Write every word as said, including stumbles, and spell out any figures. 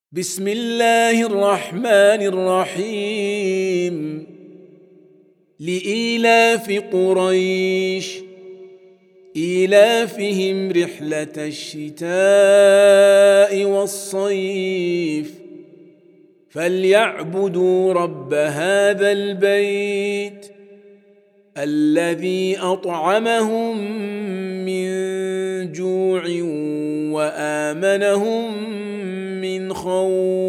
بسم الله الرحمن الرحيم لإيلاف قريش إيلافهم رحلة الشتاء والصيف فليعبدوا رب هذا البيت الذي أطعمهم من جوع وآمنهم من خوف.